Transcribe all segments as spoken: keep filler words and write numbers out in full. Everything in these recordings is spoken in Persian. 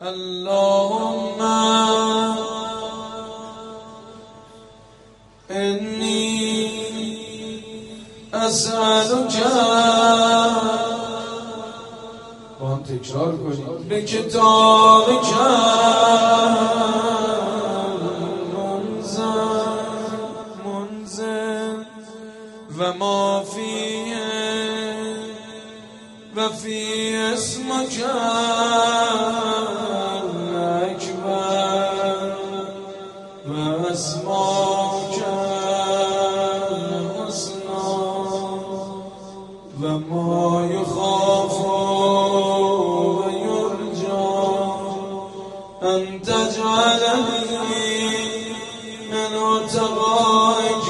اللهم إني أسألك با هم تکرار کنیم به کتابک منزل و ما فیه و فی اسمک الأکبر و اسماک الحسنی و ما یخاف و یرجا ان تجعلنی من اتقائک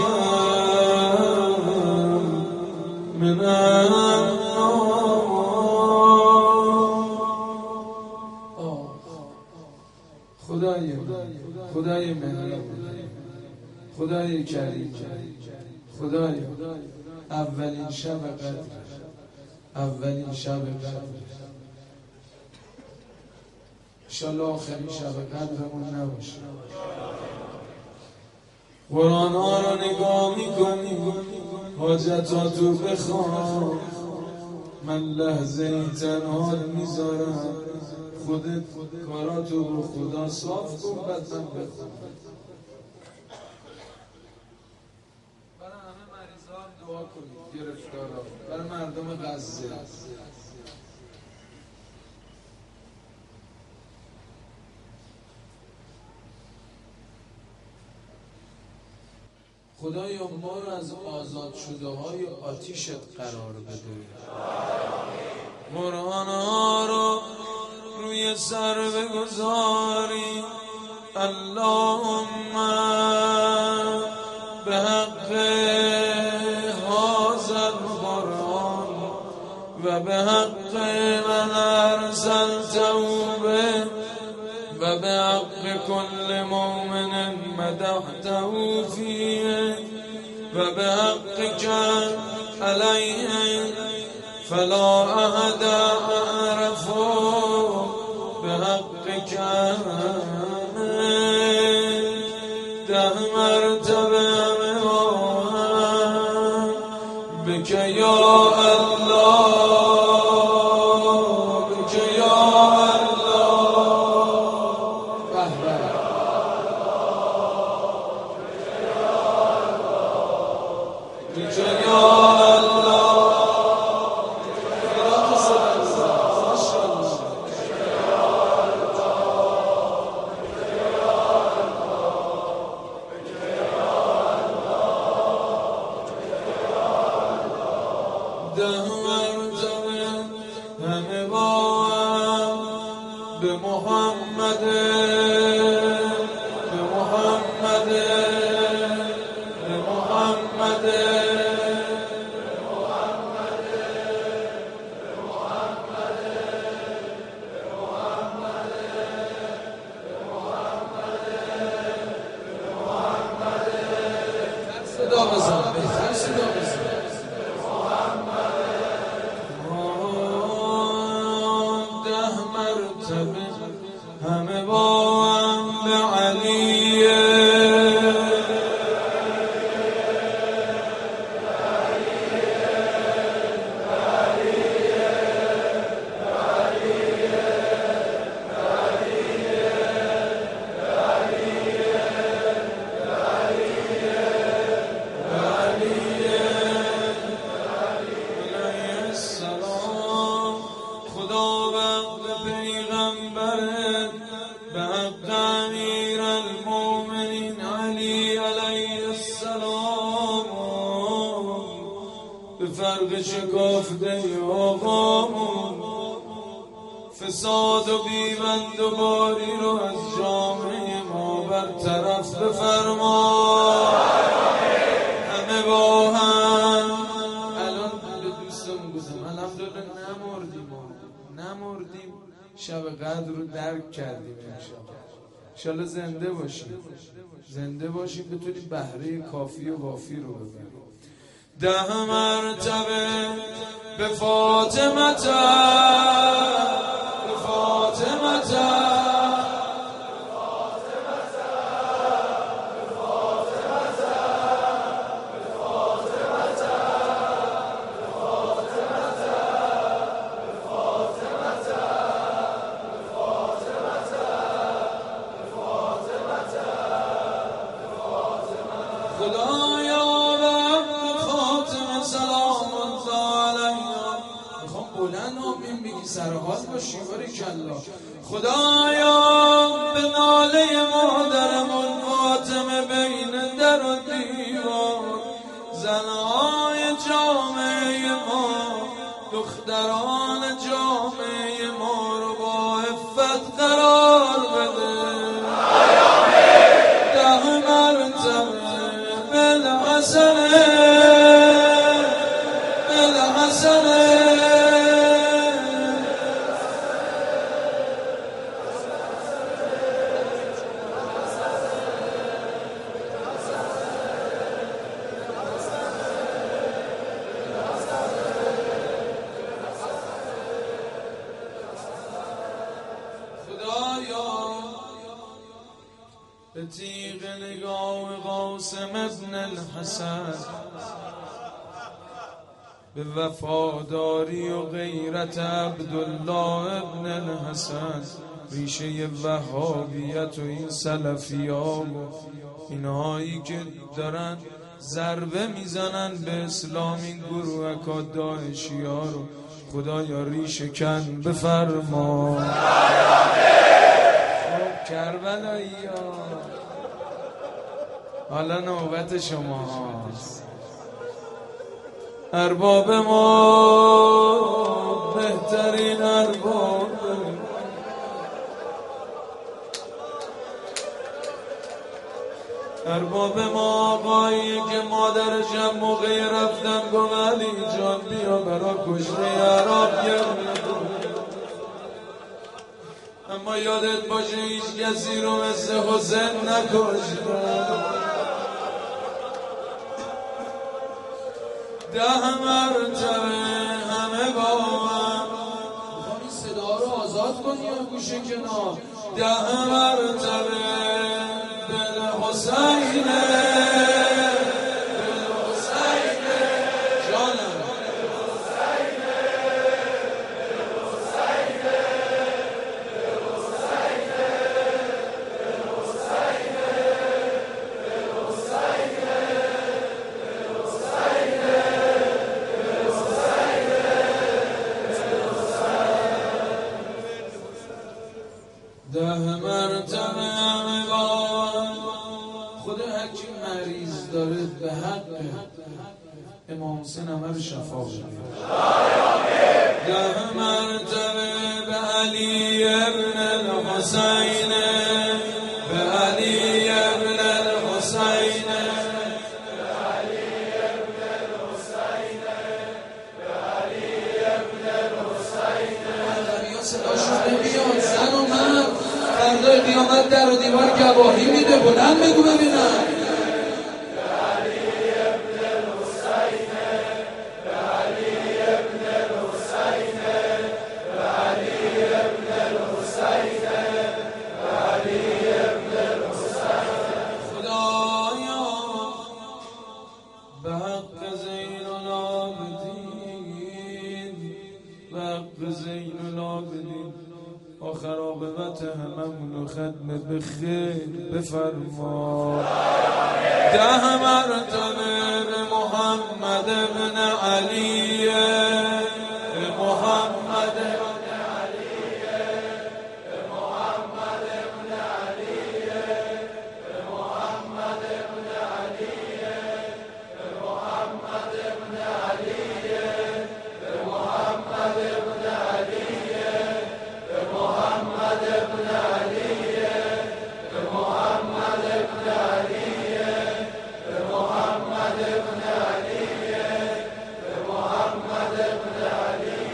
من النار. خدای خدای مهربان، خدای کریم، خدای اولین شب قدر، اولین شب قدر، انشالله آخرین شب قدرمون نباشه. قرآن ها رو نگاه میکنی، حاجتاتو بخواه، من لحظه ای تنها میذارم، خودت کاراتو رو خدا صاف کن، بعد من بخون. برای همه مریضا هم دعا کنید، گرفتارا، برای مردم غزه. خدایا ما رو از آزاد شده های آتیشت قرار بده. قرآن ها رو روی سر بگذاری. اللهم به حق هذا القرآن و به حق من ارسلته به و به حق کل مؤمن مدحته فیه و به حقک علیه فلا احد اعرف بحقک ده مرتبه بک یا الله، بک یا ده مرتبه همه با هم به محمد، به محمد، به محمد، به محمد، به محمد، به محمد، به محمد، به محمد. صدا بزن، بهتر صدا بزن. همه با هم به علیه، به فرق شکافته آقامون فساد و بیبند و باری رو از جامعه ما برطرف بفرما. همه با هم الان به دوستم گفتم الحمدلله نمردیم، نمردیم، شب قدر رو درک کردیم. انشالله زنده باشیم، زنده باشیم بتونیم بهره کافی و وافی رو ببریم. ده مرتبه به فاطمه، به فاطمه خدایا به ناله مادرمون فاطمه بین در و دیوار زنهای جامعه ما دختران جامعه ما رو با عفت قرار بده ده مرتبه بالحسنه بالحسنه به تیغ نگاه قاسم ابن الحسن به وفاداری و غیرت عبدالله ابن الحسن ریشه وهابیت و این سلفی ها و اینهایی که دارن ضربه میزنن به اسلام این گروهکا داعشی ها رو خدایا ریشه کن بفرما کربلایی ها حالا نوبت شما هاست ارباب ما بهترین ارباب ارباب ما آقایی که مادرشم موقع رفتن گفت علی جان بیا برا کشته عرب گرم اما یادت باشه هیچ کسی رو مثل حسین نکشتن ده مرتبه همه با هم میخوام این صدا رو آزاد کنی یا گوشه کنار ده مرتبه دل حسینه دل حسینه جانم ده مرتبه همه بار خود هرکی مریض داره به حق امام حسین همه رو شفا بده ده مرتبه به علی ابن الحسین به علی ابن الحسین به علی ابن الحسین به علی ابن الحسین دریا صداشون نمیاد زن و مرد فردای قیامت در و دیوار گواهی میده بلند بگو ببینم به علی ابن الحسین به علی ابن الحسین به علی ابن الحسین به علی ابن الحسین خدایا به حق زین العابدین به حق زین العابدین آخر عاقبت هممونو ختم به خیر بفرما ده مرتبه به محمد ابن علی به محمد ابن علی به محمد ابن علی به محمد ابن علی به محمد ابن علی به محمد ابن علی محمد ابن علی به محمد ابن علی به محمد ابن علی به محمد ابن علی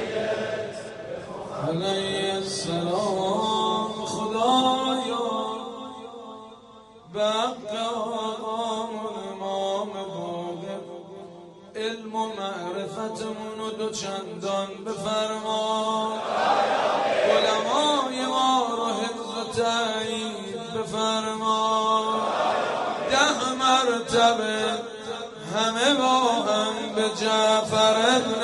علیه السلام خدایا به حق آقامون امام باقر علم و معرفتمون رو دو چندان بفرما علمای ما رو حفظ و تأیید بفرما ده مرتبه همه با هم به جعفر ابن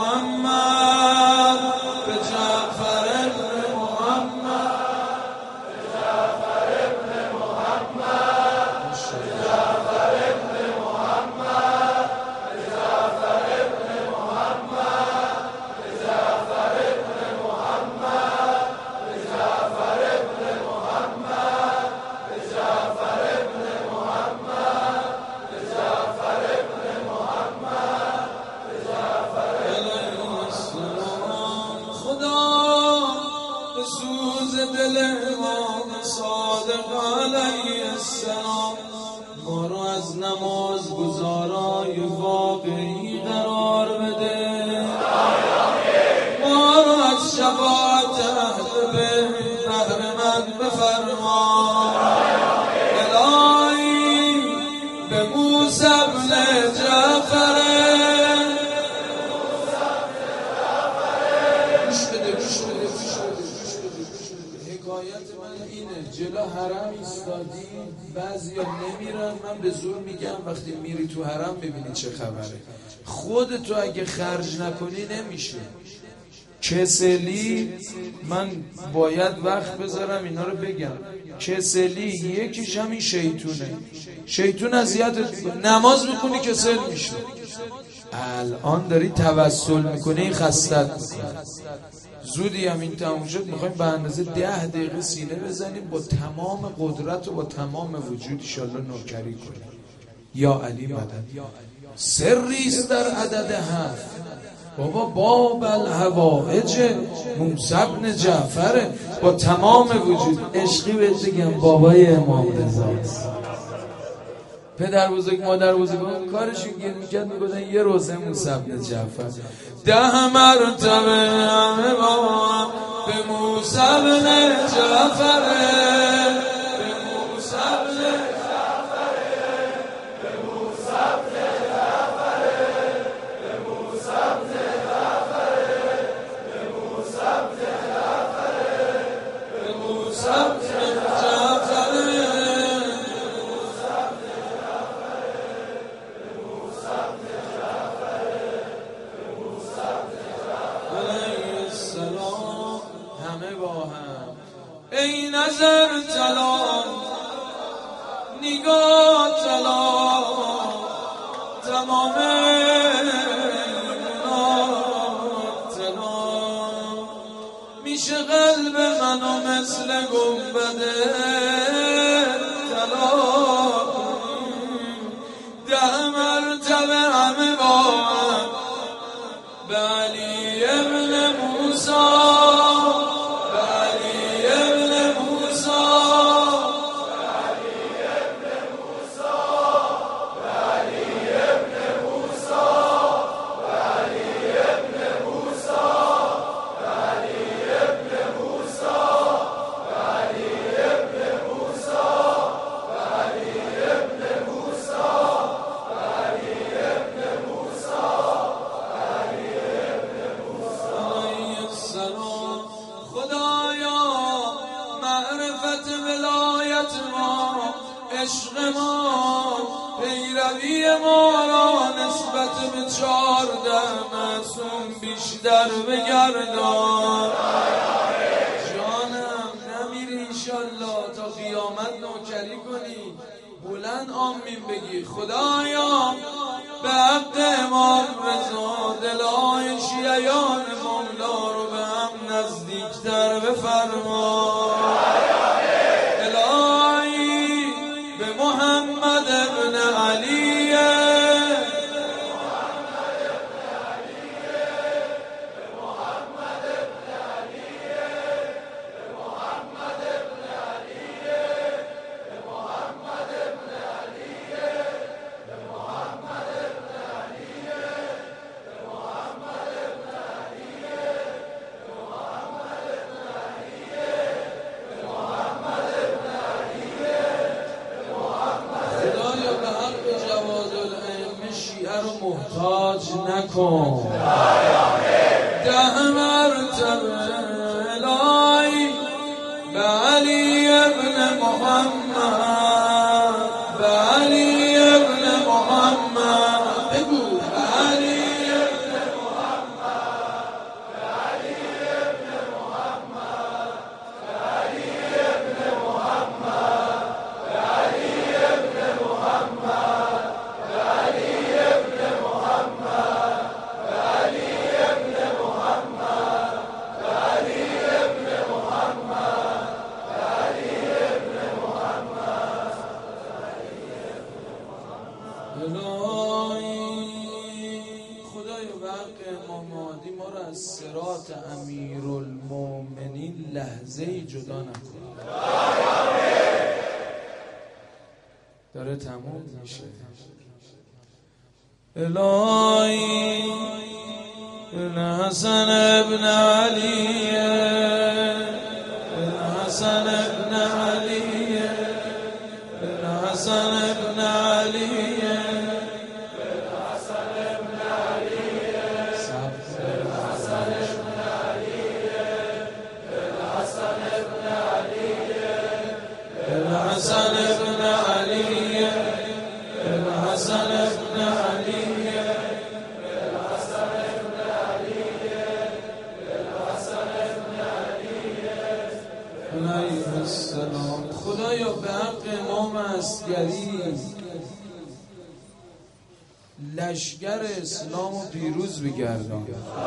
محمد به جعفر ابن محمد به جعفر ابن محمد به جعفر ابن محمد به جعفر ابن محمد به جعفر ابن محمد به جعفر امام صادق علیه السلام ما رو از نماز گزارای واقعی قرار بده، ما رو از شفاعت اهل بیت بهره‌مند بفرما. الهی به موسی بن جعفر جلو حرم ایستادی، بعضیا نمیرن، من به زور میگم وقتی میری تو حرم ببینی چه خبره. خودتو اگه خرج نکنی نمیشه. کسلی، من باید وقت بذارم اینا رو بگم. کسلی یکیش همین شیطونه. شیطون اذیتت میکنه، نماز میکنی کسل میشه. الان داری توسل میکنی این خستت میکنه. زودی هم این تموم شد، میخوایم به اندازه ده دقیقه سینه بزنیم با تمام قدرت و با تمام وجود انشالله نوکری کنیم. یا علی مدد. سریست در عدد هفت بابا، باب الحوائج موسی بن جعفر با تمام وجود. عشقی بهت بگم بابای امام رضاست، پدر بزرگ مادر بزرگ کارشون گیر میکرد میگفتن یه روزه موسی بن جعفر. ده مرتبه همه با به موسی بن جعفر، به موسی بن جعفر، به موسی بن جعفر، به موسی بن جعفر، به موسی بن جعفر، به موسی بن جعفر. ای نظر طلا نگاه طلا تمام طلا میشه قلب منو مثل گنبده طلا. ده مرتبه همه با هم به علی ابن موسی، عشق ما پیروی ما را نسبت به چارده معصوم بیشتر بگردان. جانم نمیری انشالله تا قیامت نوکری کنی، بلند آمین بگی خدایا به حق امام رضا دلای شیعیان مولا رو به هم نزدیکتر بفرما. محمد ابن علی، محمد ابن علی، محمد ابن علی، محمد ابن علی، محمد ابن علی، محمد ابن علی، محمد ابن علی، محمد ابن علی. خدایا به حق جواد الائمه شیعه رو محتاج نکن. ده مرتبه الهی به علی ابن محمد، به علی ابن محمد بگو، به علی ابن محمد، به علی ابن محمد، به علی ابن محمد، به علی ابن محمد، به علی ابن محمد، به علی ابن محمد، به علی ابن محمد، به علی ابن محمد. الهی خدایا به حق امام مهدی ما را از صراط امیرالمومنین لحظه ای جدا نکن. داره تموم میشه. الهی ابن حسن ابن علی، ابن حسن ابن علی، ابن حسن ابن علی، حسن ابن علی، الحسن ابن علی، الحسن ابن علی، الحسن ابن علی علیه السلام. خدایا به حق امام عسکری لشگر اسلام رو پیروز بگردان،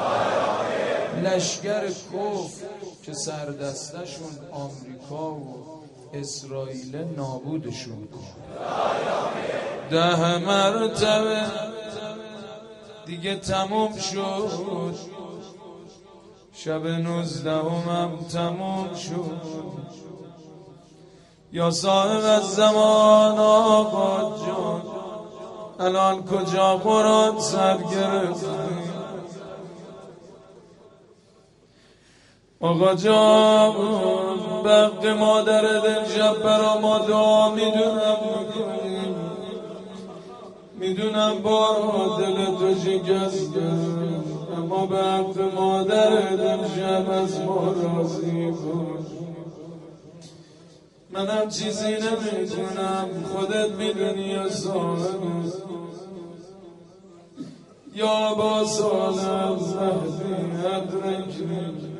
لشگر کفر که سردستشون آمریکا و اسرائیل نابودشون کن. ده مرتبه دیگه تموم شد، شب نوزدهم هم تموم شد. یا صاحب الزمان آقا جان، الان کجا قرآن سر گرفتی؟ آقا جان بق مادر دل شب برا ما دعا میدونم میکنیم، میدونم با دل تو شکسته، اما بق مادر دل شب از ما راضی باش. منم چیزی نمیکنم، خودت میدونی یا صاحب یا با سالم زهدی ادرکنی.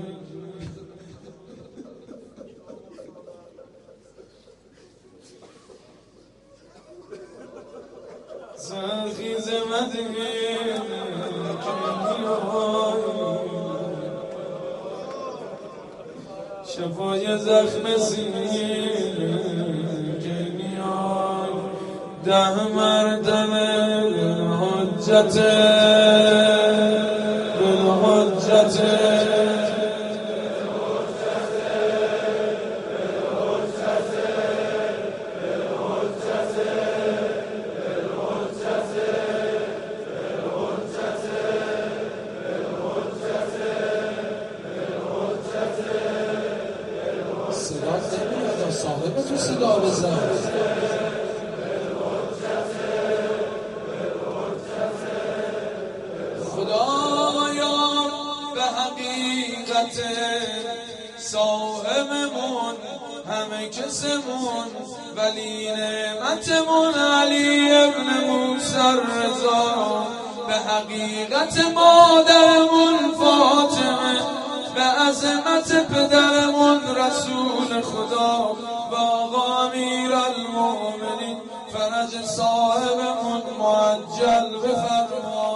سرخیز مدینه شفای زخم سینه جنیان، ده مرتبه بالحجت بالحجت صاحب تو صدا بزن. خدایا به حقیقت صاحبمون همه کسمون ولی نعمتمون علی ابن موسی رضا، به حقیقت مادرمون فاطمه، به عظمت پدرمون رسول خدا، و آقا امیر المؤمنین فرج صاحبمون معجل بفرما.